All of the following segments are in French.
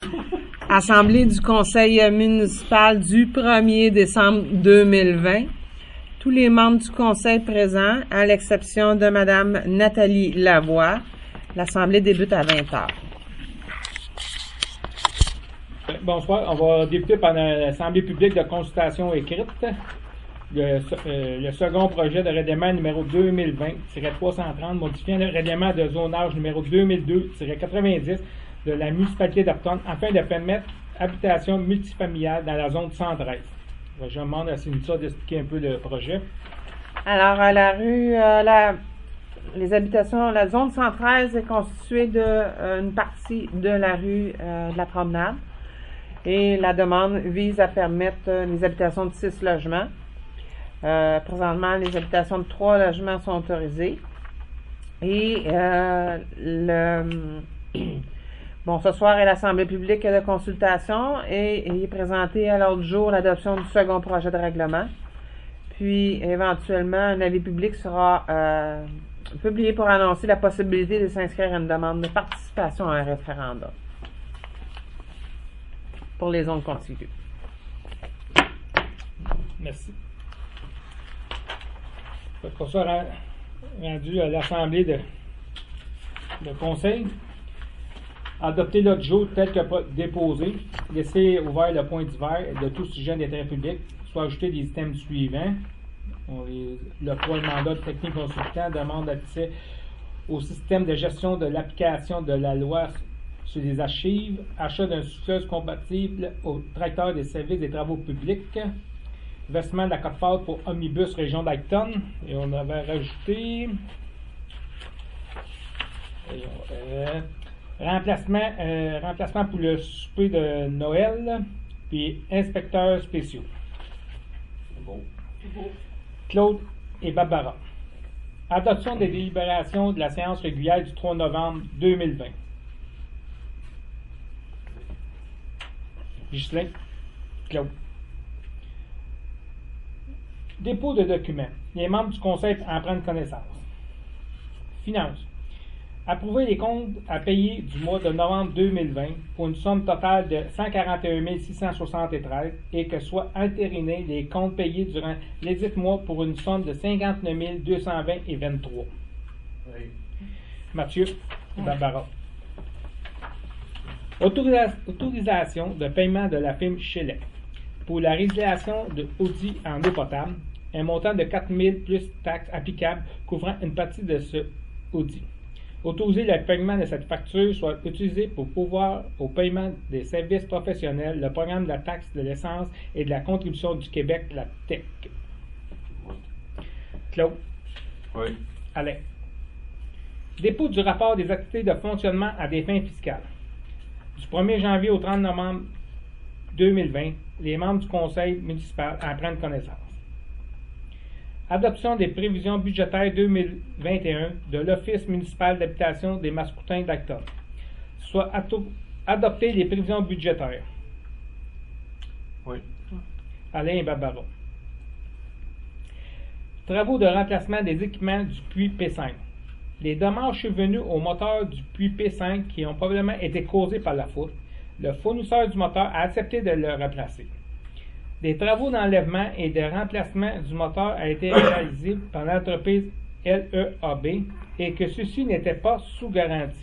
Assemblée du Conseil municipal du 1er décembre 2020. Tous les membres du Conseil présents, à l'exception de Mme Nathalie Lavoie. L'Assemblée débute à 20h. Bonsoir. On va débuter par l'Assemblée publique de consultation écrite. Le second projet de règlement numéro 2020-330, modifiant le règlement de zonage numéro 2002-90 de la municipalité d'Upton afin de permettre habitation multifamiliale dans la zone 113. Je demande à Cynthia d'expliquer un peu le projet. Alors, la rue, les habitations, la zone 113 est constituée d'une partie de la rue de la Promenade. Et la demande vise à permettre les habitations de 6 logements. Présentement, les habitations de 3 logements sont autorisées. Et ce soir est l'Assemblée publique de consultation et il est présenté à l'ordre du jour l'adoption du second projet de règlement. Puis, éventuellement, un avis public sera publié pour annoncer la possibilité de s'inscrire à une demande de participation à un référendum pour les zones contiguës. Merci. Pour ça, rendu à l'Assemblée de conseil, adopter l'ordre du jour tel que déposé, laisser ouvert le point d'hiver de tout sujet d'intérêt public, soit ajouter des items suivants. Le point de mandat de technique consultant demande d'accès au système de gestion de l'application de la loi sur les archives, achat d'un souffleuse compatible au tracteur des services des travaux publics, versement de la cote-part pour Omnibus Région d'Acton, et on avait rajouté remplacement pour le souper de Noël, puis inspecteurs spéciaux. Bon. Claude et Barbara. Adoption des délibérations de la séance régulière du 3 novembre 2020. Ghislain, Claude. Dépôt de documents. Les membres du Conseil en prennent connaissance. Finances. Approuver les comptes à payer du mois de novembre 2020 pour une somme totale de 141 673 et que soient entérinés les comptes payés durant les 10 mois pour une somme de 59 220 et 23. Oui. Mathieu et Barbara. Autorisation de paiement de la firme Shelley pour la résiliation de Audi en eau potable, un montant de 4 000 plus taxes applicables couvrant une partie de ce Audi. Autoriser le paiement de cette facture soit utilisé pour pouvoir au paiement des services professionnels, le programme de la taxe de l'essence et de la contribution du Québec, la TEC. Claude. Oui. Alain. Dépôt du rapport des activités de fonctionnement à des fins fiscales. Du 1er janvier au 30 novembre 2020, les membres du conseil municipal en prennent connaissance. Adoption des prévisions budgétaires 2021 de l'Office municipal d'habitation des Mascoutins d'Acton. Soit adopter les prévisions budgétaires. Oui. Alain et Barbara. Travaux de remplacement des équipements du puits P5. Les dommages survenus au moteur du puits P5 qui ont probablement été causés par la faute, le fournisseur du moteur a accepté de le remplacer. Des travaux d'enlèvement et de remplacement du moteur a été réalisés par l'entreprise LEAB et que ceci n'était pas sous garantie.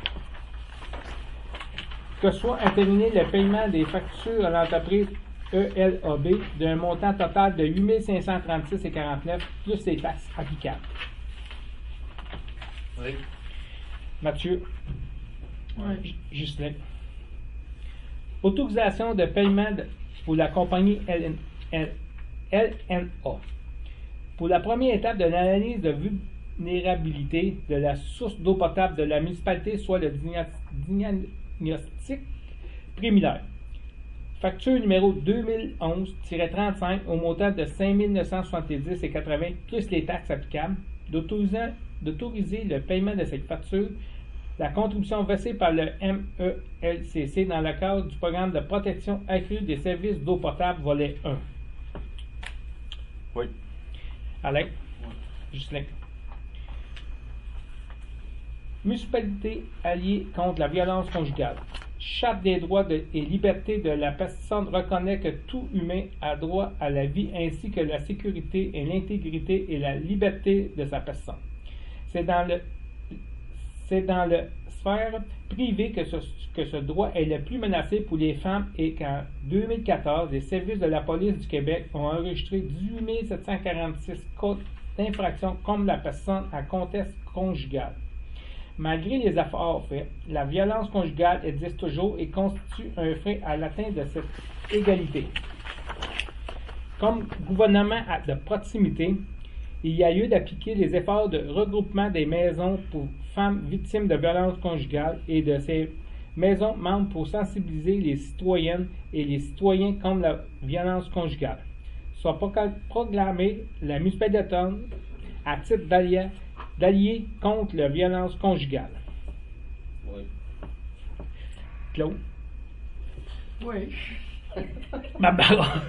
Que soit intervenu le paiement des factures à l'entreprise ELAB d'un montant total de 8 536,49 plus les taxes applicables. Oui. Mathieu. Oui. Ghislain. Autorisation de paiement pour la compagnie LNA. Pour la première étape de l'analyse de vulnérabilité de la source d'eau potable de la municipalité, soit le diagnostic préliminaire. Facture numéro 2011-35 au montant de 5 970,80 plus les taxes applicables, d'autoriser le paiement de cette facture, la contribution versée par le MELCC dans le cadre du programme de protection accrue des services d'eau potable volet 1. Oui. Alain? Oui. Ghislain. Municipalité alliée contre la violence conjugale. Charte des droits et libertés de la personne reconnaît que tout humain a droit à la vie ainsi que la sécurité et l'intégrité et la liberté de sa personne. C'est dans le sphère privée que ce droit est le plus menacé pour les femmes et qu'en 2014, les services de la police du Québec ont enregistré 18 746 cas d'infraction contre la personne à contexte conjugal. Malgré les efforts faits, la violence conjugale existe toujours et constitue un frein à l'atteinte de cette égalité. Comme gouvernement de proximité, il y a lieu d'appliquer les efforts de regroupement des maisons pour femmes victimes de violences conjugales et de ces maisons membres pour sensibiliser les citoyennes et les citoyens contre la violence conjugale. Soit proclamée la municipalité d'Automne à titre d'allié contre la violence conjugale. Oui. Claude? Oui. Barbara.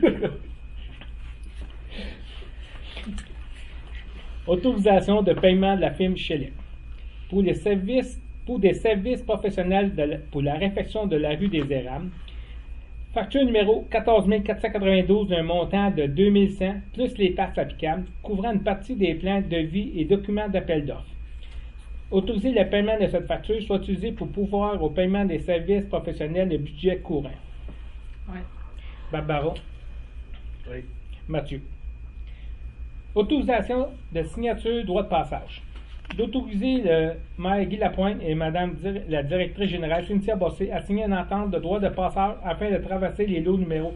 Autorisation de paiement de la firme Shelley. Pour des services professionnels pour la réfection de la rue des Érables, facture numéro 14 492 d'un montant de 2100 plus les taxes applicables, couvrant une partie des plans de vie et documents d'appel d'offres. Autoriser le paiement de cette facture soit utilisé pour pouvoir au paiement des services professionnels de budget courant. Oui. Barbara. Oui. Mathieu. Autorisation de signature droit de passage. D'autoriser le maire Guy Lapointe et Mme la directrice générale Cynthia Bossé à signer une entente de droit de passage afin de traverser les lots numéros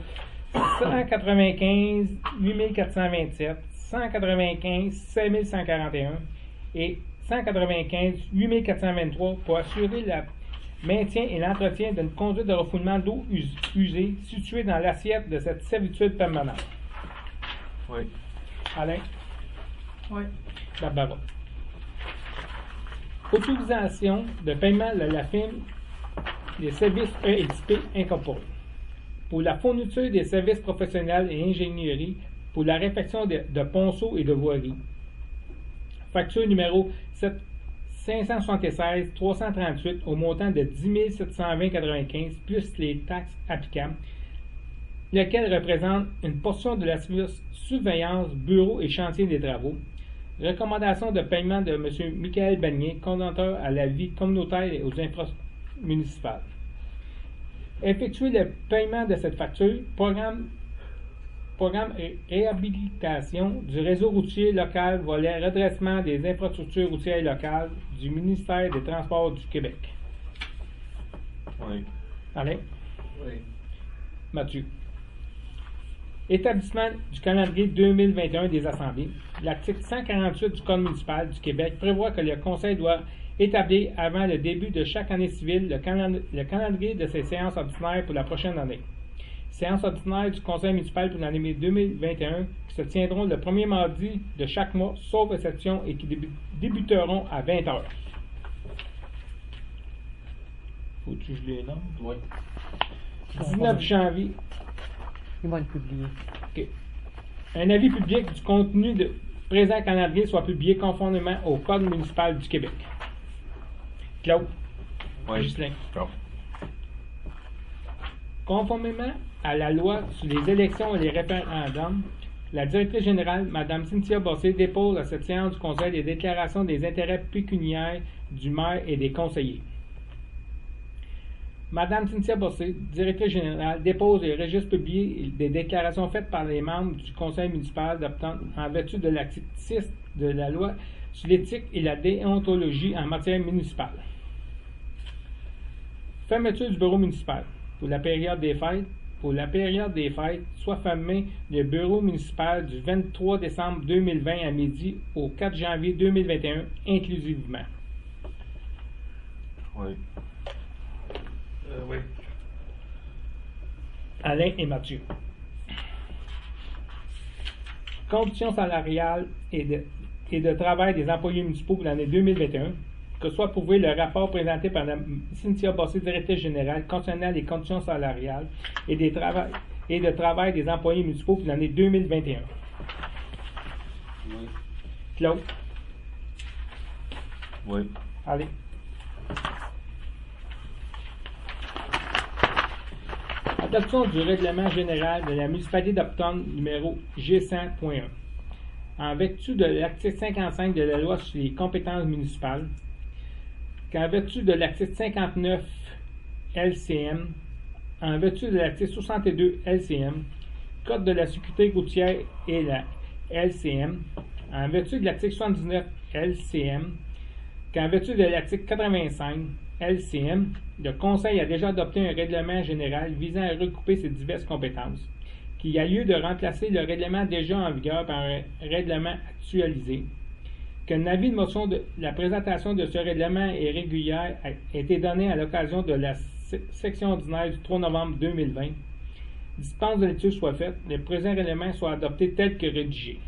195 8427, 195 5141 et 195 8423 pour assurer le maintien et l'entretien d'une conduite de refoulement d'eau usée située dans l'assiette de cette servitude permanente. Oui. Alain? Oui. Barbara. Autorisation de paiement de la firme des services EXP incorporés pour la fourniture des services professionnels et ingénierie pour la réfection de ponceaux et de voiries. Facture numéro 576 338 au montant de 10 720,95 plus les taxes applicables, lequel représente une portion de la surveillance, bureau et chantier des travaux. Recommandation de paiement de M. Michael Bagnier, coordonnateur à la vie communautaire et aux infrastructures municipales. Effectuer le paiement de cette facture, programme réhabilitation du réseau routier local, volet redressement des infrastructures routières locales du ministère des Transports du Québec. Oui. Alain? Oui. Mathieu. Établissement du calendrier 2021 des assemblées. L'article 148 du Code municipal du Québec prévoit que le Conseil doit établir avant le début de chaque année civile le calendrier de ses séances ordinaires pour la prochaine année. Séances ordinaires du Conseil municipal pour l'année 2021 qui se tiendront le premier mardi de chaque mois, sauf exception, et qui débuteront à 20h. Faut-tu que je les nomme? Oui. 19 janvier. Ils vont le publier. OK. Un avis public du contenu de présent calendrier soit publié conformément au Code municipal du Québec. Claude. Oui. Ghislain. Bon. Conformément à la loi sur les élections et les référendums, la directrice générale, Mme Cynthia Bossé, dépose à cette séance du Conseil les déclarations des intérêts pécuniaires du maire et des conseillers. Mme Cynthia Bossé, directrice générale, dépose et registre publié des déclarations faites par les membres du Conseil municipal d'Opton en vertu de l'article 6 de la loi sur l'éthique et la déontologie en matière municipale. Fermeture du bureau municipal. Pour la période des fêtes, soit fermé le bureau municipal du 23 décembre 2020 à midi au 4 janvier 2021 inclusivement. Oui. Oui. Alain et Mathieu. Conditions salariales et de travail des employés municipaux pour l'année 2021, que soit prouvé le rapport présenté par Cynthia Bossé, directrice générale, concernant les conditions salariales et de travail des employés municipaux pour l'année 2021. Oui. Claude. Oui. Allez. Adoption du règlement général de la municipalité d'Upton numéro G100.1. En vertu de l'article 55 de la loi sur les compétences municipales, qu'en vertu de l'article 59 LCM, en vertu de l'article 62 LCM, Code de la sécurité routière et la LCM, en vertu de l'article 79 LCM, qu'en vertu de l'article 85 LCM, le Conseil a déjà adopté un règlement général visant à recouper ces diverses compétences, qui a lieu de remplacer le règlement déjà en vigueur par un règlement actualisé, qu'un avis de motion de la présentation de ce règlement est régulière a été donné à l'occasion de la section ordinaire du 3 novembre 2020, dispense de lecture soit faite, le présent règlement soit adopté tel que rédigé.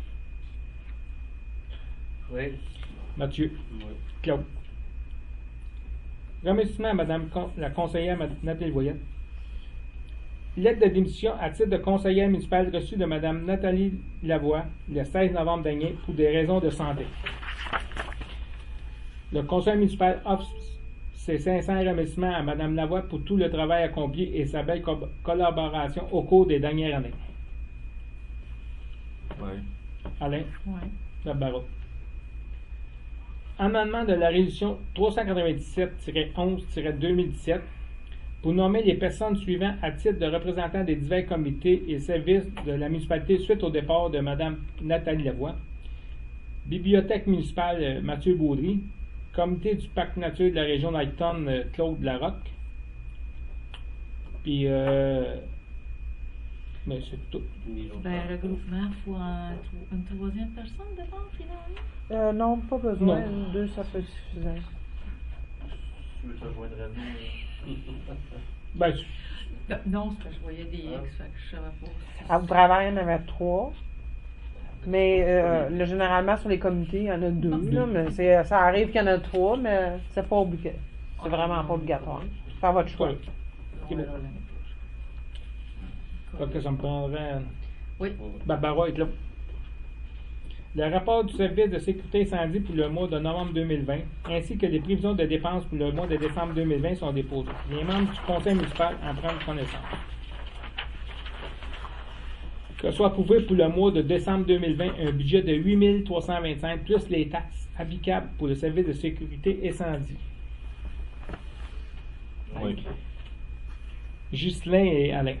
Oui. Mathieu. Oui. Claude. Remerciement à Mme la conseillère Nathalie Voyette. Lettre de démission à titre de conseillère municipale reçue de Mme Nathalie Lavoie le 16 novembre dernier pour des raisons de santé. Le conseil municipal offre ses sincères remerciements à Mme Lavoie pour tout le travail accompli et sa belle collaboration au cours des dernières années. Oui. Alain. Oui. Barbara. Amendement de la résolution 397-11-2017 pour nommer les personnes suivantes à titre de représentants des divers comités et services de la municipalité suite au départ de Mme Nathalie Lavoie. Bibliothèque municipale Mathieu Baudry. Comité du parc nature de la région d'Highton Claude Larocque. Puis, mais c'est tout. Ben, regroupement, il faut une troisième personne devant, finalement. Non, pas besoin. Non. 2, ça peut être suffisant. Tu veux te rejoindre à nous? Ben, Non, c'est parce que je voyais des X, fait que je savais pas. À vous travailler, il y en avait 3. Mais généralement, sur les comités, il y en a 2. Là, mais ça arrive qu'il y en a 3, mais c'est pas obligatoire. C'est vraiment pas obligatoire. Faire votre choix. c'est bon. Fait que ça me prendrait. Oui. Barbara est là. Le rapport du service de sécurité incendie pour le mois de novembre 2020, ainsi que les prévisions de dépenses pour le mois de décembre 2020 sont déposées. Les membres du conseil municipal en prennent connaissance. Que soit approuvé pour le mois de décembre 2020 un budget de 8 325 plus les taxes applicables pour le service de sécurité incendie. Oui. Ghislain et Alain.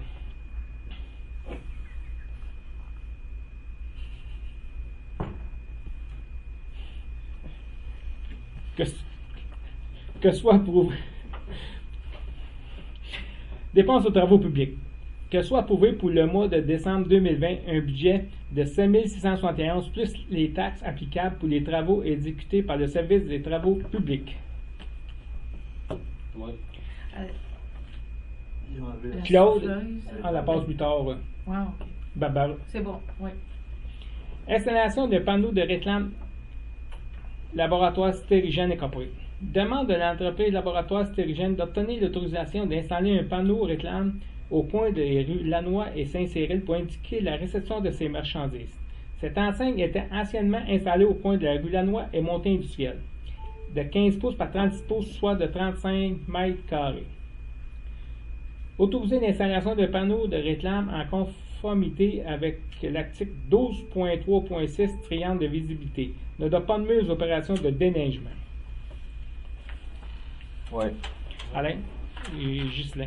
Que soit approuvé. Dépenses aux travaux publics. Que soit approuvé pour le mois de décembre 2020 un budget de 5 671 plus les taxes applicables pour les travaux exécutés par le service des travaux publics. Oui. Ils ont enlevé la- Claude, on la passe plus tard. Ouais, ok. Barbara. C'est bon, oui. Installation de panneaux de réclame Laboratoire Stérigène Incorporé. Demande de l'entreprise Laboratoire Stérigène d'obtenir l'autorisation d'installer un panneau réclame au coin des rues Lannoy et Saint-Cyril pour indiquer la réception de ces marchandises. Cette enseigne était anciennement installée au coin de la rue Lannoy et Montée Industrielle, de 15 pouces par 36 pouces, soit de 35 mètres carrés. Autoriser l'installation de panneaux de réclame en conformité avec l'article 12.3.6 triangle de visibilité. Ne doit pas nuire aux opérations de déneigement. Oui. Alain et Ghislain.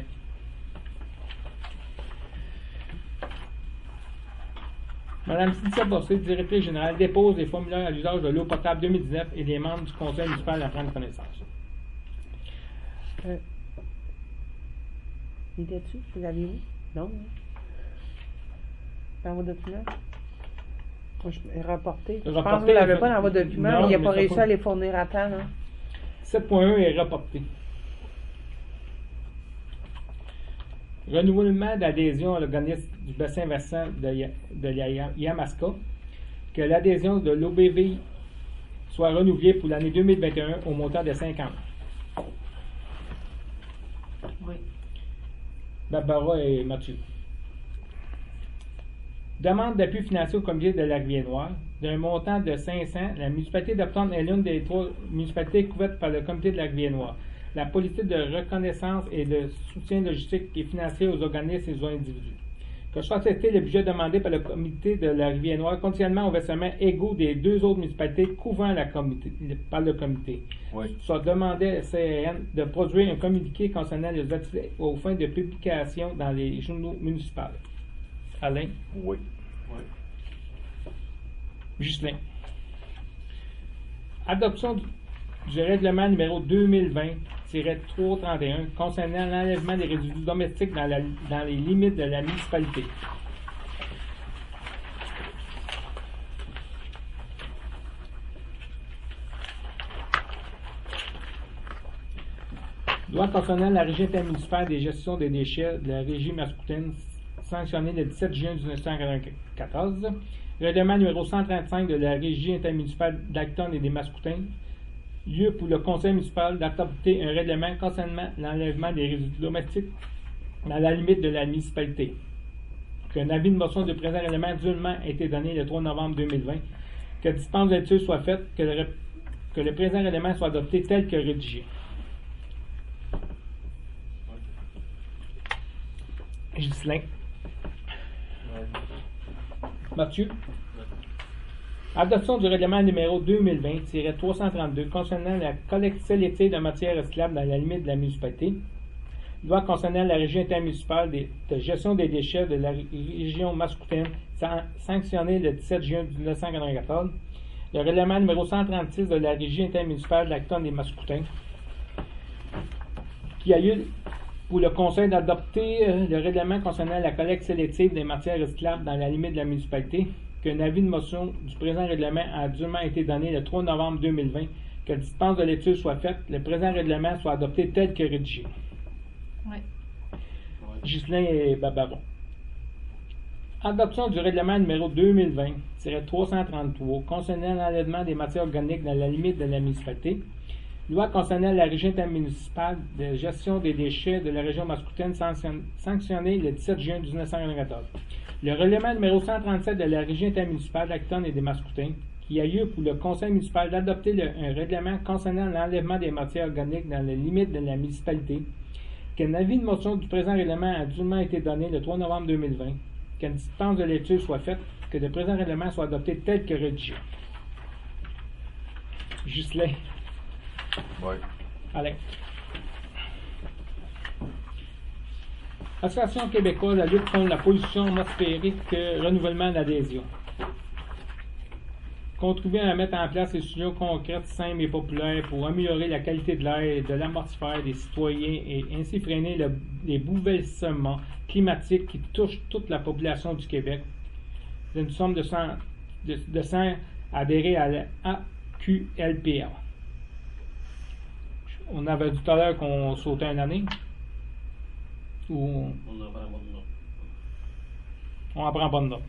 Madame Cynthia Bossé, directrice générale, dépose les formulaires à l'usage de l'eau potable 2019 et les membres du conseil municipal en prennent connaissance. Il était dessus? Vous l'aviez-vous? Non. Dans vos documents? Moi, je l'ai rapporté. Je pense que vous ne l'avez pas dans vos documents, Non, mais il n'a mais pas ça réussi pas. à les fournir à temps. Hein? 7.1 est rapporté. Renouvellement d'adhésion à l'organisme du bassin versant de la Yamaska. Que l'adhésion de l'OBV soit renouvelée pour l'année 2021 au montant de 50. Oui. Barbara et Mathieu. Demande d'appui financier au comité de Lac-Viennois d'un montant de 500. La municipalité d'Upton est l'une des 3 municipalités couvertes par le comité de Lac-Viennois. la politique de reconnaissance et de soutien logistique et financier aux organismes et aux individus. Que soit accepté le budget demandé par le comité de la Rivière-Noire, continuellement aux versements égaux des deux autres municipalités couvrant par le comité. Oui. Soit demandé à CRN de produire un communiqué concernant les activités aux fins de publication dans les journaux municipaux. Alain? Oui. Oui. Ghislain. Adoption du règlement numéro 2020-331 concernant l'enlèvement des résidus domestiques dans les limites de la municipalité. Loi concernant la régie intermunicipale des gestions des déchets de la régie mascoutaine sanctionnée le 17 juin 1994. Règlement numéro 135 de la régie intermunicipale d'Acton et des Mascoutins. Lieu pour le conseil municipal d'adopter un règlement concernant l'enlèvement des résidus domestiques dans la limite de la municipalité. Qu'un avis de motion du présent règlement dûment a été donné le 3 novembre 2020. Que dispense d'études soit faite, que le présent règlement soit adopté tel que rédigé. Ghislain. Mathieu. Adoption du règlement numéro 2020-332 concernant la collecte sélective de matières recyclables dans la limite de la municipalité. Loi concernant la régie intermunicipale de gestion des déchets de la région mascoutaine sanctionnée le 17 juin 1994. Le règlement numéro 136 de la régie intermunicipale d'Acton des Mascoutins, qui a lieu pour le conseil d'adopter le règlement concernant la collecte sélective des matières recyclables dans la limite de la municipalité, qu'un avis de motion du présent règlement a dûment été donné le 3 novembre 2020, que dispense de l'étude soit faite, le présent règlement soit adopté tel que rédigé. Oui. Ghislain et Babaron. Adoption du règlement numéro 2020-333 concernant l'enlèvement des matières organiques dans la limite de la municipalité. Loi concernant la régie intermunicipale de gestion des déchets de la région mascoutaine sanctionnée le 17 juin 1994. Le règlement numéro 137 de la régie intermunicipale d'Acton et des Mascoutins, qui a lieu pour le conseil municipal d'adopter un règlement concernant l'enlèvement des matières organiques dans les limites de la municipalité, qu'un avis de motion du présent règlement a dûment été donné le 3 novembre 2020, qu'une dispense de l'étude soit faite, que le présent règlement soit adopté tel que rédigé. Ghislain. Oui. Alain. Association québécoise de la lutte contre la pollution atmosphérique, renouvellement d'adhésion. Contribuer à mettre en place des solutions concrètes, simples et populaires pour améliorer la qualité de l'air et de l'atmosphère des citoyens et ainsi freiner les bouleversements climatiques qui touchent toute la population du Québec. Nous sommes de 100 adhérés à la AQLPA. On avait dit tout à l'heure qu'on sautait une année. Ou on apprend pas de note.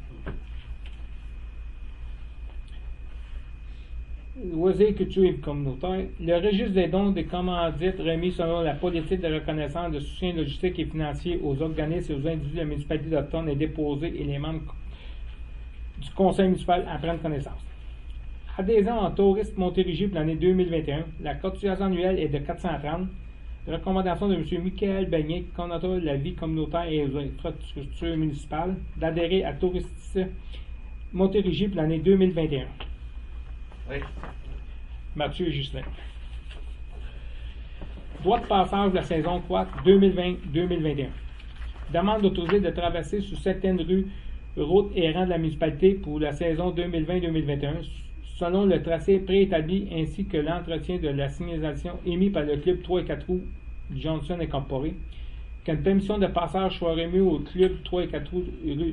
Loisirs, culture et communautaire. Le registre des dons des commandites remis selon la politique de reconnaissance de soutien logistique et financier aux organismes et aux individus de la municipalité d'Automne est déposé et les membres du conseil municipal en prennent connaissance. Adhésion en tourisme Montérégie pour l'année 2021. La cotisation annuelle est de 430. Recommandation de M. Michael Beignet, coordonnateur de la vie communautaire et aux infrastructures municipales, d'adhérer à Tourisme Montérégie pour l'année 2021. Oui. Mathieu et Ghislain. Droit de passage de la saison 4 2020-2021. Demande d'autoriser de traverser sur certaines rues, routes et rangs de la municipalité pour la saison 2020-2021 selon le tracé préétabli ainsi que l'entretien de la signalisation émis par le club 3 et 4 roues Johnson Incorporé. Qu'une permission de passage soit remise au club 3 et 4 roues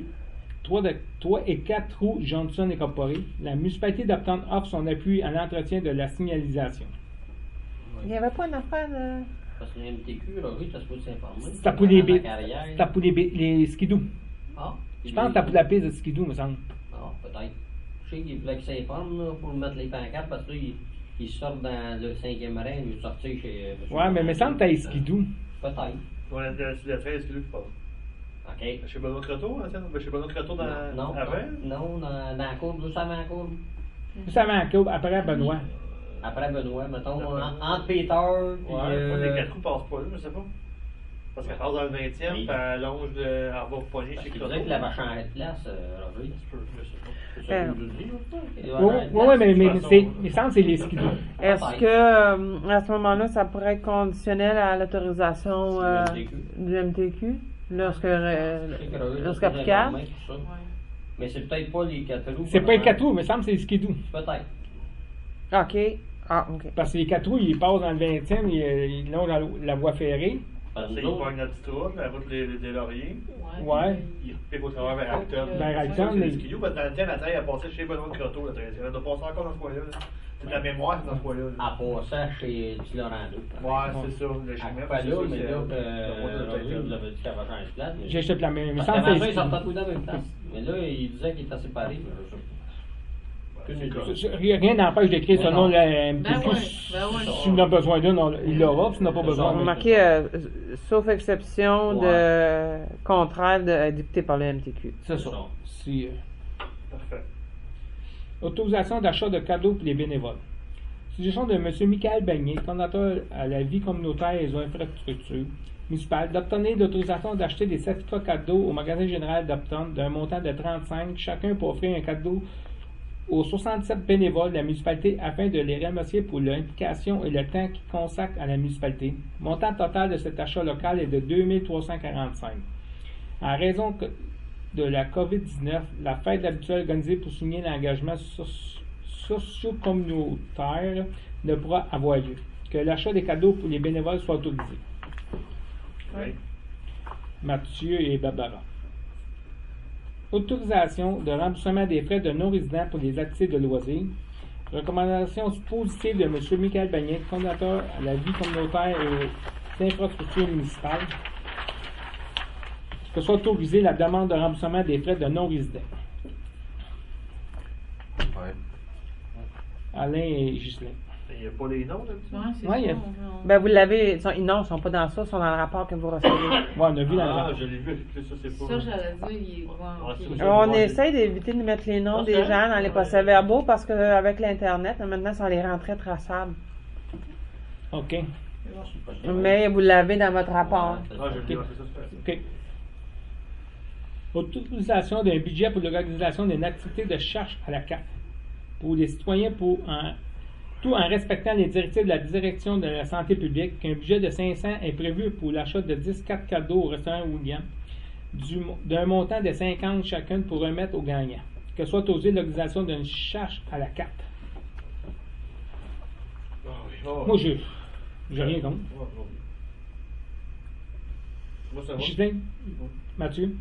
3 et 4 roues Johnson Incorporé. La municipalité d'Upton offre son appui à l'entretien de la signalisation. Il n'y avait pas une affaire de... Parce que le MTQ, là, oui, ça se peut s'informer. C'était pour les skidoo. Ah, Je pense que c'était pour la piste de skidoo, me semble. Ah, peut-être. Je sais qu'il voulait qu'ils s'informent là, pour mettre les pancartes parce que là, ils sortent dans le 5e rang, ils sont sortis chez. Ouais, mais il me semble que t'as skidoo. Peut-être. On a sur la 13 que lui, je pense. OK. Chez Benoît Croteau, hein, chez Benoît Croteau dans Non, avant? non, dans la cour, juste avant la cour. Juste avant la courbe, après Benoît. Après Benoît, mettons, entre Peter puis. Ouais, les 4 roues passent pas là, je sais pas. Parce qu'elle passe dans le 20e, puis elle longe de. Elle va pogner Parce chez qu'il Croteau. faudrait que la va changer de place, Roger. Je sais pas. C'est ça que je vous dis, Oui, mais il semble que c'est les skidoo. Est-ce que, à ce moment-là, ça pourrait être conditionnel à l'autorisation du MTQ lorsqu'applicable? Mais c'est peut-être pas les 4 roues. C'est pas les 4 roues, mais il semble que c'est les skidoo. Peut-être. OK. Ah, OK. Parce que les 4 roues, ils passent dans le 20e, ils longent la voie ferrée. Parce qu'ils pognent la petite route, la route des Lauriers. Ouais. Ils piquent au travers vers Acton. Vers Acton, C'est mais- les skidoo, parce que dans le temps, la taille a passé chez Benoît de Croteau, la 13e. Elle doit passer encore dans ce coin-là. C'est de la mémoire, c'est dans ce coin-là. À passant chez Tilorando. Ouais, c'est ça, le À chemin. pas là, mais là, c'est vous avez dit qu'elle va changer de place. mais- J'ai jeté la même. Il me Parce semble qu'avant que ça, c'est ils sortaient tout dans la même place. Mais là, il disait qu'il était séparé. Mais je sais pas. Rien n'empêche d'écrire Mais ce nom non. la Ben MTQ. ouais, S'il en a besoin d'une, il l'aura. S'il n'a pas besoin. On va marquer, sauf exception de contraire dicté par le MTQ. C'est ça. Si, Parfait. autorisation d'achat de cadeaux pour les bénévoles. Suggestion de M. Michael Bagné, coordonnateur à la vie communautaire et aux infrastructures municipales, d'obtenir l'autorisation d'acheter des certificats cadeaux au magasin général d'Upton d'un montant de 35, chacun pour offrir un cadeau aux 67 bénévoles de la municipalité afin de les remercier pour leur implication et le temps qu'ils consacrent à la municipalité. Le montant total de cet achat local est de 2345. En raison de la COVID-19, la fête habituelle organisée pour signer l'engagement socio-communautaire ne pourra avoir lieu. Que l'achat des cadeaux pour les bénévoles soit autorisé. Oui. Mathieu et Barbara. Autorisation de remboursement des frais de non-résidents pour les activités de loisirs. Recommandation positive de M. Michael Bagné, coordonnateur à la vie communautaire et aux infrastructures municipales. Que soit autorisée la demande de remboursement des frais de non-résidents. Ouais. Alain et Ghislain. Il n'y a pas les noms, d'habitude? Ouais, c'est Ouais, ça. Ben, vous l'avez. Non, ils ne sont pas dans ça, ils sont dans le rapport que vous recevez. Ouais, on a vu Ah, la je l'ai vu, ça, c'est pas. Ça, j'allais dire, il est. Ouais, On essaie d'éviter de mettre les noms des gens dans les procès-verbaux parce qu'avec l'Internet, maintenant, ça les rend très traçables. OK. Mais vous l'avez dans votre rapport. Ah, je l'ai vu, c'est ça, c'est OK. Autorisation d'un budget pour l'organisation d'une activité de charge à la carte pour les citoyens tout en respectant les directives de la direction de la santé publique. Qu'un budget de 500 est prévu pour l'achat de 10 cartes cadeaux au restaurant William d'un montant de 50 chacune pour remettre aux gagnants. Que soit autorisée l'organisation d'une charge à la carte. Moi, j'ai rien contre. Moi, ça va. Justin, Mathieu.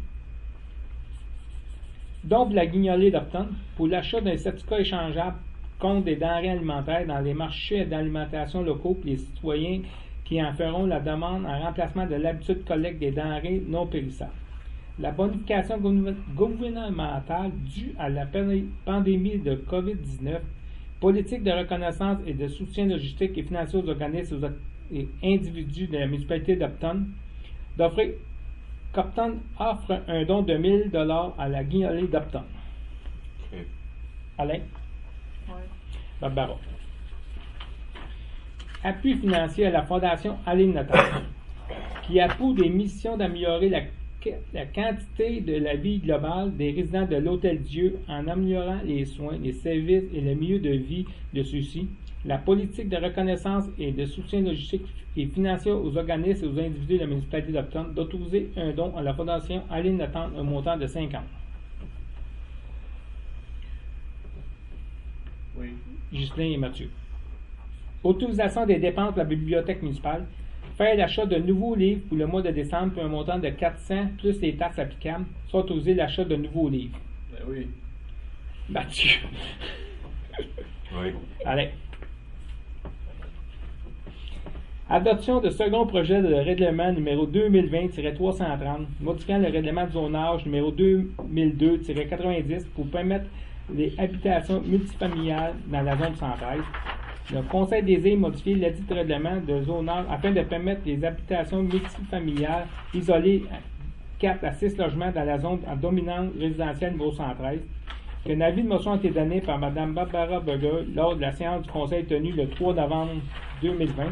Donc, la guignolée d'Upton pour l'achat d'un certificat échangeable contre des denrées alimentaires dans les marchés d'alimentation locaux pour les citoyens qui en feront la demande en remplacement de l'habitude de collecte des denrées non périssables. La bonification gouvernementale due à la pandémie de COVID-19, politique de reconnaissance et de soutien logistique et financier aux organismes et individus de la municipalité d'Upton, d'offrir qu'Upton offre un don de 1000 $ à la guignolée d'Upton. OK. Alain? Ouais. Barbara. Appui financier à la Fondation Aline Notaire, qui a pour des missions d'améliorer la quantité de la vie globale des résidents de l'Hôtel Dieu en améliorant les soins, les services et le milieu de vie de ceux-ci, la politique de reconnaissance et de soutien logistique et financier aux organismes et aux individus de la municipalité d'Upton, d'autoriser un don à la Fondation Aline Notaire un montant de 50. Oui. Ghislain et Mathieu. Autorisation des dépenses de la bibliothèque municipale. Faire l'achat de nouveaux livres pour le mois de décembre pour un montant de 400 plus les taxes applicables. Soit autoriser l'achat de nouveaux livres. Ben oui. Mathieu. Oui. Allez. Adoption de second projet de règlement numéro 2020-330, modifiant le règlement de zonage numéro 2002-90 pour permettre les habitations multifamiliales dans la zone 113. Le Conseil désire modifier ledit règlement de zonage afin de permettre les habitations multifamiliales isolées 4 à 6 logements dans la zone en dominante résidentielle numéro 113. qu'un avis de motion a été donné par Mme Barbara Burger lors de la séance du Conseil tenue le 3 novembre 2020.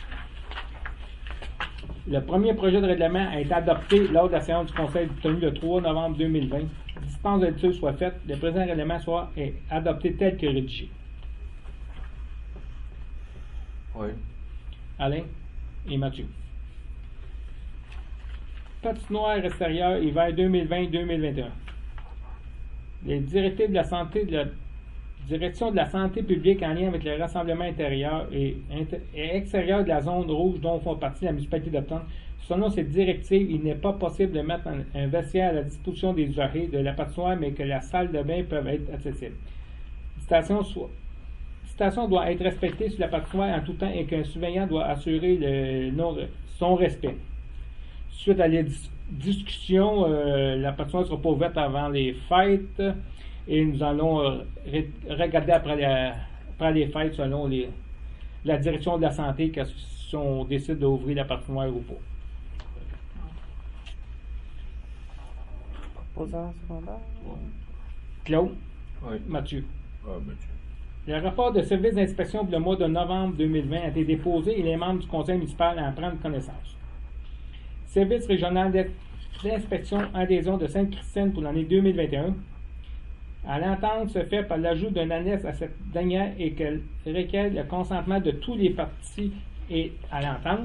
Le premier projet de règlement a été adopté lors de la séance du Conseil tenue le 3 novembre 2020. Dispense de lecture soit faite, le présent règlement soit adopté tel que rédigé. Oui. Alain et Mathieu. Patinoire extérieure hiver 2020-2021. Les directives de la santé de la Direction de la santé publique en lien avec le rassemblement intérieur et extérieur de la zone rouge dont font partie la municipalité d'Upton. Selon cette directive, il n'est pas possible de mettre un vestiaire à la disposition des usagers de la patinoire, mais que la salle de bain peut être accessible. Station doit être respectée sur la patinoire en tout temps et qu'un surveillant doit assurer son respect. Suite à les discussions, la patinoire ne sera pas ouverte avant les fêtes et nous allons regarder après les fêtes selon la direction de la santé si on décide d'ouvrir la patinoire ou pas. Proposant secondaire. Claude, Oui. Mathieu. Ah, Mathieu. Le rapport de service d'inspection pour le mois de novembre 2020 a été déposé et les membres du conseil municipal en prennent connaissance. Service régional d'inspection adhésion de Sainte-Christine pour l'année 2021. À l'entente se fait par l'ajout d'un annexe à cette dernière et qu'elle requiert le consentement de tous les partis et à l'entente.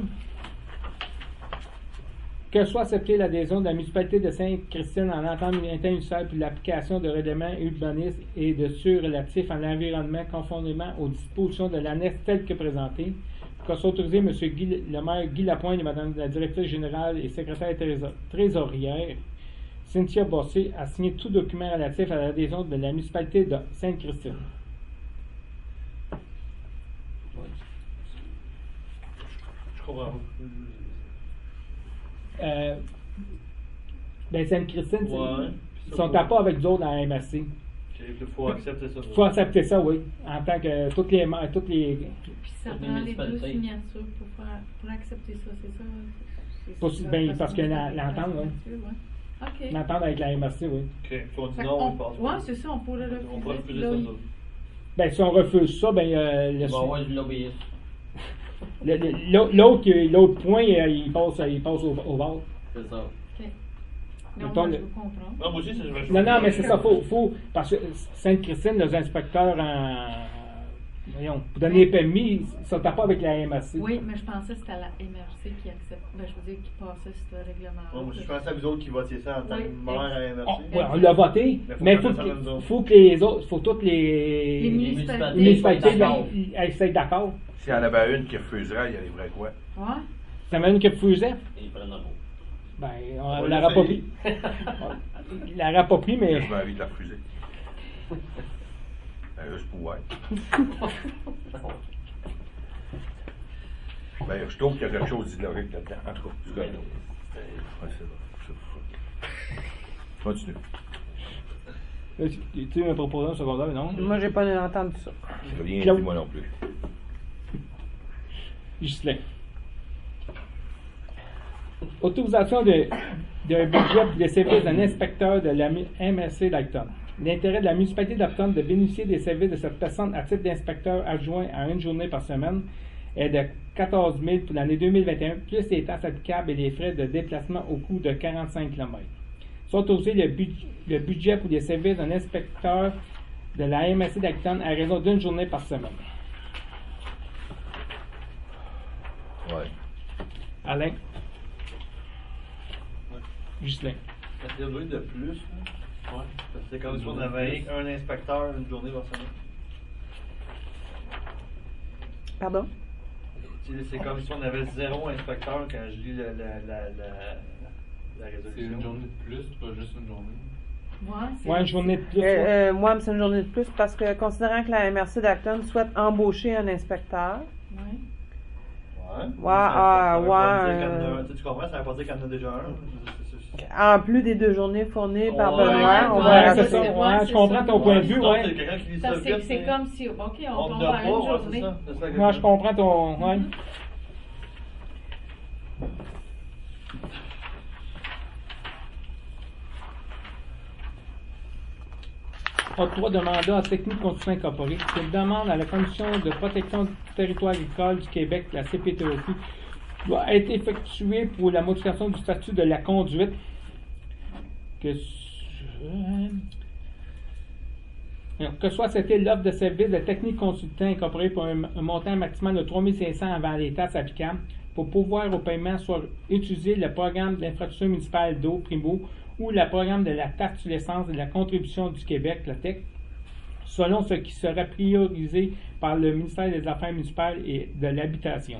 Que soit acceptée l'adhésion de la municipalité de Sainte-Christine en entente intermunicipale pour l'application de règlements urbanistes et de ceux relatifs à l'environnement conformément aux dispositions de l'annexe telle que présentée. Que soit autorisé M. le maire Guy Lapointe et Mme la directrice générale et secrétaire trésorière Cynthia Bossé a signé tout document relatif à l'adhésion de la municipalité de Sainte-Christine. Je comprends. Sainte-Christine, Ouais. ils sont à pas avec nous autres dans la MRC. Il faut accepter ça. Il faut accepter ça, oui. En tant que toutes les. Puis ça Toutes les prend les deux municipalités. signatures pour accepter ça, c'est ça? Pour- ça, ben, la parce que signature, l'entente, la oui. signature, ouais. OK. L'entente avec la MRC, oui. Ok. Si on dit Fait non, qu'on- on passe. ouais, c'est ça, on pourrait On refuser. peut refuser puis ça. là, ça. Ben, si on refuse ça, ben, Il va y avoir du lobbyisme. l'autre point, il passe au bord. C'est ça. OK. Non, Mettons moi, je le- veux comprendre. Non, moi aussi, c'est je Non, non, mais c'est ça, faut, parce que Sainte-Christine, les inspecteurs voyons, pour donner les permis, ils ne sont pas avec la MRC. Oui, mais je pensais que c'était la MRC qui accepte. Ben, je veux dire, qui passait ce règlement-là. Moi, je pensais à vous autres qui votiez ça en tant que Oui. maire à la MRC. On l'a voté, mais il faut que les autres, faut toutes Les les municipalités. municipalités D'accord. soient d'accord. S'il y en avait une qui refuserait, il arriverait quoi? Ouais. Ça m'a une qui refusait. Ils prennent un mot. Ben, On on va l'aurait pas l'essayer. pris. Il l'aurait pas pris, mais. Je envie de la refuser. Juste pour ouais. Ben, je trouve qu'il y a quelque chose d'illogique là-dedans. En tout cas, c'est correct. Ouais, c'est bon. Continue. Tu me proposes un secondaire, non? Moi, j'ai pas entendu ça. Je n'ai rien Claude. dit, moi non plus. Ghislain. Autorisation d'un budget pour les services d'un inspecteur de la MRC d'Acton. L'intérêt de la municipalité d'Acton de bénéficier des services de cette personne à titre d'inspecteur adjoint à une journée par semaine est de 14 000 pour l'année 2021, plus les taxes applicables et les frais de déplacement au coût de 45 km. Sont autorisés le budget pour les services d'un inspecteur de la MRC d'Acton à raison d'une journée par semaine. Ouais. Alain. Ghislain. Il y a de plus. là. Ouais. C'est comme si on avait un inspecteur une journée par semaine. Pardon? C'est comme si on avait 0 inspecteur quand je lis la C'est résolution. une journée de plus, pas juste une journée. Ouais, c'est Ouais, une journée de plus. ouais. Moi, c'est une journée de plus parce que, considérant que la MRC d'Acton souhaite embaucher un inspecteur, Ouais. Ouais. Ah, Ça veut pas ouais, dire qu'il y en a- Tu comprends? Ça veut pas dire qu'il y en a déjà un. en plus des 2 journées fournies par Ouais, Benoît, on ouais, va Ouais, rajouter. c'est ça. ouais, Ouais, c'est je comprends ça. ton point de vue, Sinon, ouais. c'est quelqu'un qui lit ça Ça, vite, c'est mais comme si, OK, on on tombe n'a à pas, une ouais, c'est journée. ça. C'est ça que Moi, je comprends ton. Ouais. octroi de mandat à Technique Construction Incorporée. Cette demande à la Commission de protection du territoire agricole du Québec, la CPTOQ, doit être effectuée pour la modification du statut de la conduite. Que soit c'était l'offre de service de Technique Consultant Incorporée pour un montant maximal de 3 500 avant les taxes applicables. Pour pouvoir au paiement, soit utiliser le programme d'infrastructure municipale d'eau, Primo, ou le programme de la taxe sur l'essence et de la contribution du Québec, la TEC, selon ce qui sera priorisé par le ministère des Affaires municipales et de l'Habitation.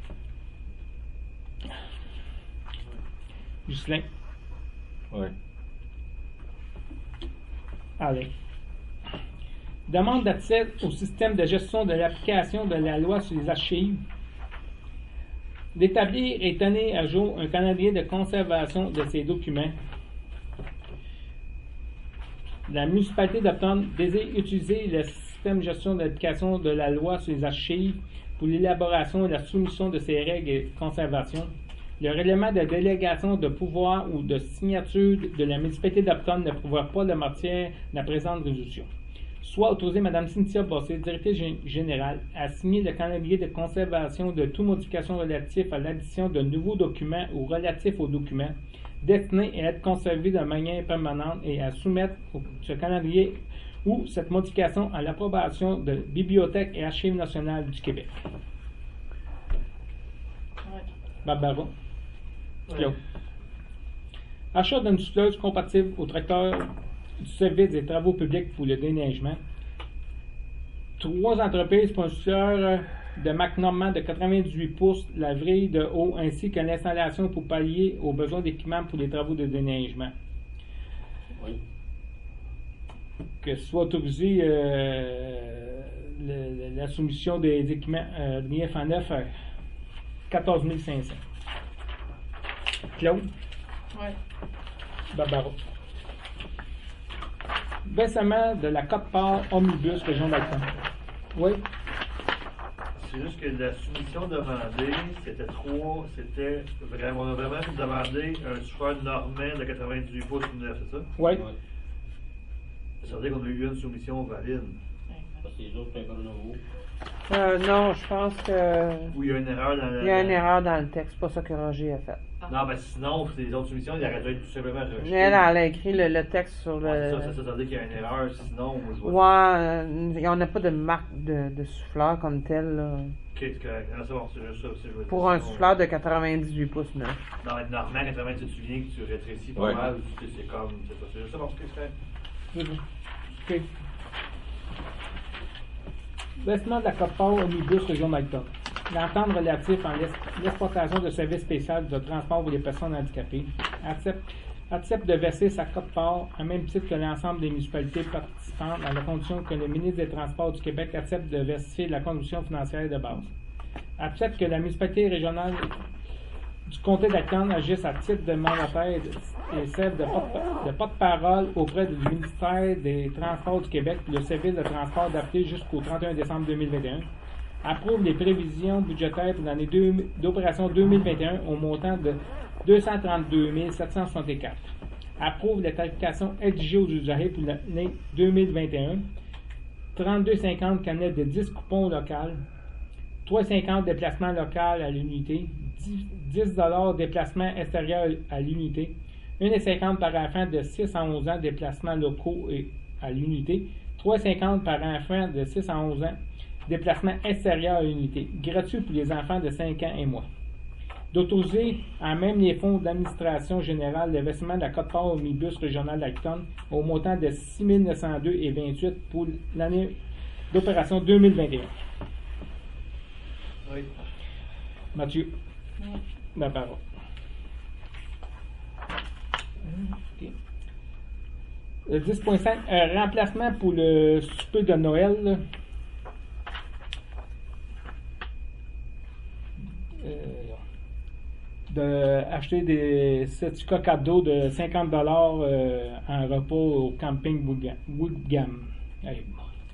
Ghislain. Oui. Allez. Demande d'accès au système de gestion de l'application de la loi sur les archives. D'établir et tenir à jour un calendrier de conservation de ces documents. La municipalité d'Upton désire utiliser le système de gestion de l'application de la loi sur les archives pour l'élaboration et la soumission de ces règles de conservation. Le règlement de délégation de pouvoir ou de signature de la municipalité d'Upton ne prévoit pas de matière de la présente résolution. Soit autoriser Mme Cynthia Bossé, directrice générale, à signer le calendrier de conservation de toute modification relative à l'addition de nouveaux documents ou relatifs aux documents destinés à être conservés de manière permanente et à soumettre ce calendrier ou cette modification à l'approbation de Bibliothèque et Archives nationales du Québec. Barbara. Claude. Achat d'une souffleuse compatible au tracteur du service des travaux publics pour le déneigement. 3 entreprises pour un souffleur de Mac Normand de 98 pouces, la vrille de haut, ainsi que l'installation pour pallier aux besoins d'équipement pour les travaux de déneigement. Oui. Que soit autorisé la soumission des équipements de l'IF en neuf à 14 500. Claude. Oui. Barbara. Baissement de la cote-part Omnibus Région d'Alton. Oui. C'est juste que la soumission demandée, c'était vraiment, on a vraiment demandé un souffleur normand de 98 pouces 9, c'est ça? Oui. Ça veut dire qu'on a eu une soumission valide. Parce que les autres, c'est un peu nouveau. Non, je pense que Ou il y a une erreur dans il y a une erreur dans le texte. C'est pas ça que Roger a fait. Non, mais sinon, c'est les autres soumissions, il aurait dû être tout simplement rejeté. Elle a écrit le texte sur le... Ouais, ça veut dire qu'il y a une erreur, sinon, je vois. Ouais, on n'a pas de marque de souffleur comme tel. Là. Ok, c'est correct. Non, c'est bon, c'est juste ça. Je veux Pour dire, un sinon, souffleur de 98 pouces neuf. Non, mais normalement, 80, tu te souviens que tu rétrécis pas Ouais. mal. C'est comme. C'est ça, c'est juste ça, bon, c'est correct. OK. Baissement de la cote-part Omnibus Région d'Alton. L'entente relative à l'exploitation de services spéciaux de transport pour les personnes handicapées accepte de verser sa cote-part à même titre que l'ensemble des municipalités participantes à la condition que le ministre des Transports du Québec accepte de verser la contribution financière de base. Accepte que la municipalité régionale du comté d'Alton agisse à titre de mandataire et serve de porte-parole auprès du ministère des Transports du Québec pour le service de transport adapté jusqu'au 31 décembre 2021. Approuve les prévisions budgétaires pour l'année d'opération 2021 au montant de 232 764. Approuve les tarifications exigées aux usagers pour l'année 2021. 32,50 canettes de 10 coupons locaux. 3,50 déplacements locaux à l'unité. 10 déplacements extérieurs à l'unité. 1,50 par enfant de 6 à 11 ans déplacements locaux à l'unité. 3,50 par enfant de 6 à 11 ans déplacement extérieur à l'unité, gratuit pour les enfants de 5 ans et moins. D'autoriser à même les fonds d'administration générale le versement de la cote-part Omnibus régional d'Acton au montant de 6 902,28 pour l'année d'opération 2021. Oui. Mathieu, Oui. la parole. OK. Le 10.5, remplacement pour le souper de Noël. Là. D'acheter des certificats cadeaux de 50$ en repas au camping Woodgam. Allez.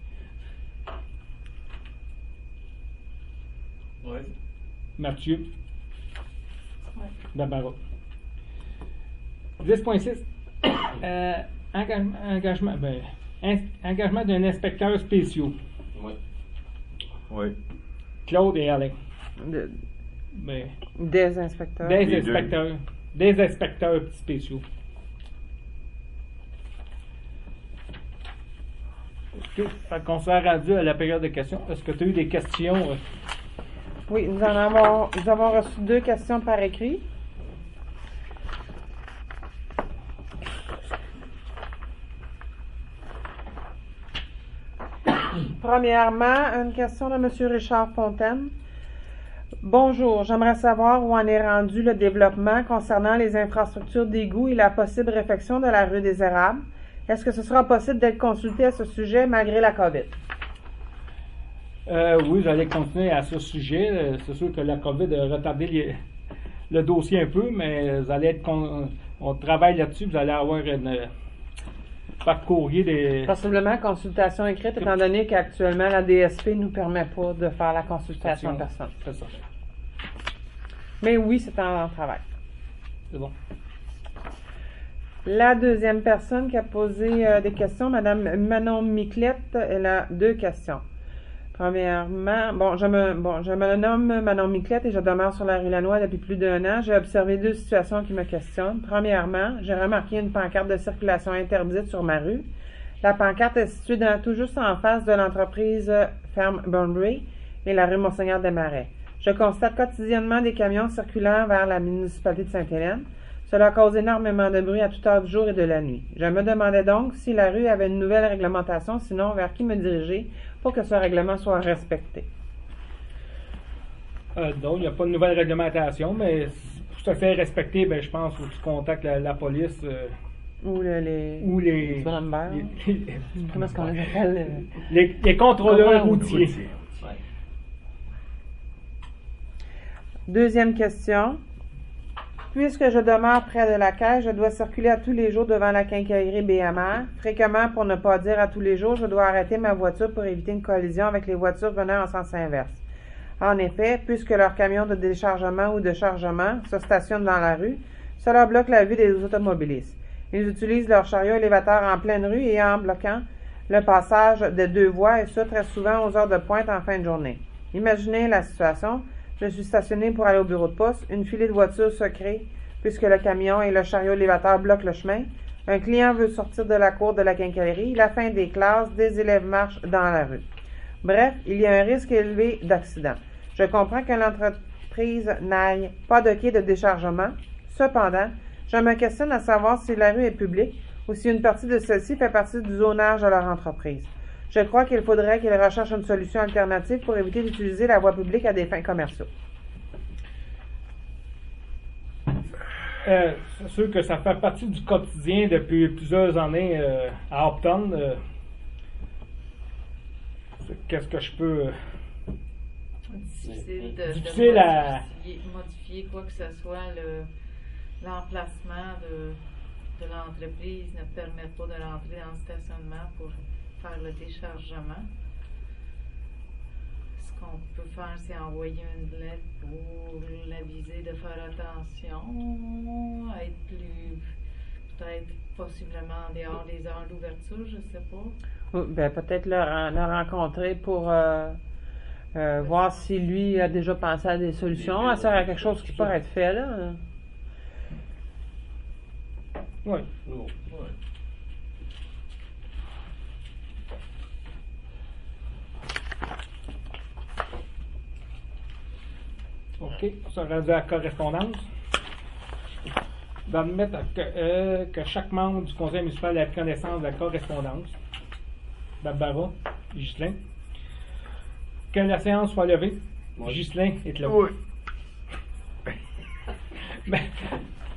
Oui. Mathieu. Oui. Barbara. 10.6. Engagement. Ben, Engagement d'un inspecteur spécial. Oui. Oui. Claude et Alain. De- Ben, des inspecteurs. des Les deux. inspecteurs. Des inspecteurs spéciaux. OK. Fait qu'on s'est rendu à la période de questions. Est-ce que tu as eu des questions? Oui, nous avons reçu 2 questions par écrit. Premièrement, une question de M. Richard Fontaine. Bonjour, j'aimerais savoir où en est rendu le développement concernant les infrastructures d'égout et la possible réfection de la rue des Érables. Est-ce que ce sera possible d'être consulté à ce sujet malgré la COVID? Oui, j'allais continuer à ce sujet. C'est sûr que la COVID a retardé le dossier un peu, mais vous allez être on travaille là-dessus. Vous allez avoir par courrier des. Possiblement consultation écrite, étant donné qu'actuellement la DSP ne nous permet pas de faire la consultation en personne. C'est ça. Mais oui, c'est en travail. C'est bon. La deuxième personne qui a posé des questions, Mme Manon Miclette, elle a 2 questions. Premièrement, je me nomme Manon Miclette et je demeure sur la rue Lannoy depuis plus d'1 an. J'ai observé 2 situations qui me questionnent. Premièrement, j'ai remarqué une pancarte de circulation interdite sur ma rue. La pancarte est située tout juste en face de l'entreprise Ferme Bunbury et la rue Monseigneur Desmarais. Je constate quotidiennement des camions circulant vers la municipalité de Sainte-Hélène. Cela cause énormément de bruit à toute heure du jour et de la nuit. Je me demandais donc si la rue avait une nouvelle réglementation, sinon vers qui me diriger pour que ce règlement soit respecté. Donc, il n'y a pas de nouvelle réglementation, mais pour se faire respecter, ben, je pense qu'il faut que tu contactes la police. Ou les... Ou les. Bonhomme vert. Comment est-ce qu'on les appelle? Les contrôleurs routiers. Ouais. Deuxième question. Puisque je demeure près de la caisse, je dois circuler à tous les jours devant la quincaillerie BMR. Fréquemment, pour ne pas dire à tous les jours, je dois arrêter ma voiture pour éviter une collision avec les voitures venant en sens inverse. En effet, puisque leur camion de déchargement ou de chargement se stationne dans la rue, cela bloque la vue des automobilistes. Ils utilisent leur chariot élévateur en pleine rue et en bloquant le passage de 2 voies, et ce très souvent aux heures de pointe en fin de journée. Imaginez la situation. Je suis stationné pour aller au bureau de poste. Une filée de voitures se crée puisque le camion et le chariot élévateur bloquent le chemin. Un client veut sortir de la cour de la quincaillerie. La fin des classes, des élèves marchent dans la rue. Bref, il y a un risque élevé d'accident. Je comprends que l'entreprise n'aille pas de quai de déchargement. Cependant, je me questionne à savoir si la rue est publique ou si une partie de celle-ci fait partie du zonage de leur entreprise. Je crois qu'il faudrait qu'ils recherchent une solution alternative pour éviter d'utiliser la voie publique à des fins commerciales. C'est sûr que ça fait partie du quotidien depuis plusieurs années à Upton. Qu'est-ce que je peux. Difficile Difficile à. modifier quoi que ce soit. L'emplacement de l'entreprise ne permet pas de rentrer dans le stationnement pour faire le déchargement. Ce qu'on peut faire, c'est envoyer une lettre pour l'aviser de faire attention, être plus, peut-être possiblement en dehors des heures d'ouverture, je sais pas. Ben, peut-être le rencontrer pour voir si lui a déjà pensé à des solutions. Ça serait quelque chose qui pourrait être fait, là. Oui. OK, ça rendu à la correspondance. D'admettre que chaque membre du conseil municipal ait connaissance de la correspondance. Barbara, Ghislain. Que la séance soit levée. Oui. Ghislain est là. Oui. Ben,